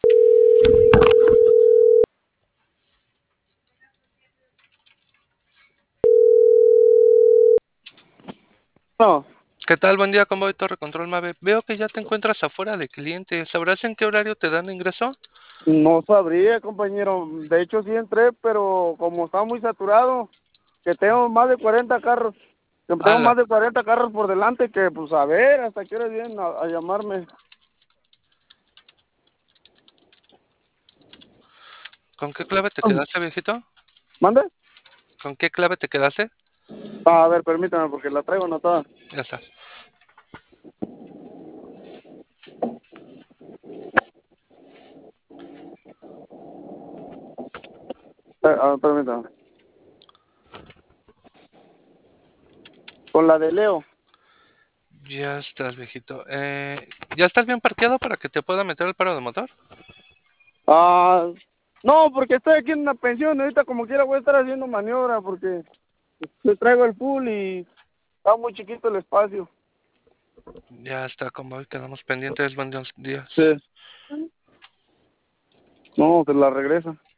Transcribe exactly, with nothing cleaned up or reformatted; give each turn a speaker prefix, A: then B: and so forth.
A: No,
B: ¿Qué tal? Buen día, ¿cómo voy? Torre Control Mave. Veo que ya te encuentras afuera de cliente. ¿Sabrás en qué horario te dan ingreso?
A: no sabría, compañero. De hecho, sí entré, pero como está muy saturado, que tengo más de cuarenta carros, que tengo
B: Ala,
A: más de cuarenta carros por delante, que pues a ver hasta qué hora vienen a, a llamarme.
B: ¿con qué clave te quedaste, viejito?
A: ¿Mande?
B: ¿Con qué clave te quedaste?
A: A ver, permítame, porque la traigo anotada.
B: Ya está.
A: Eh, ah, permítame. Con la de Leo.
B: Ya estás, viejito. Eh, ¿ya estás bien parqueado para que te pueda meter el paro de motor?
A: Ah, no, porque estoy aquí en una pensión. Ahorita como quiera voy a estar haciendo maniobra, porque le traigo el pool y está muy chiquito el espacio.
B: Ya está, como hoy quedamos pendientes. Buenos días.
A: Sí. No, se la regresa.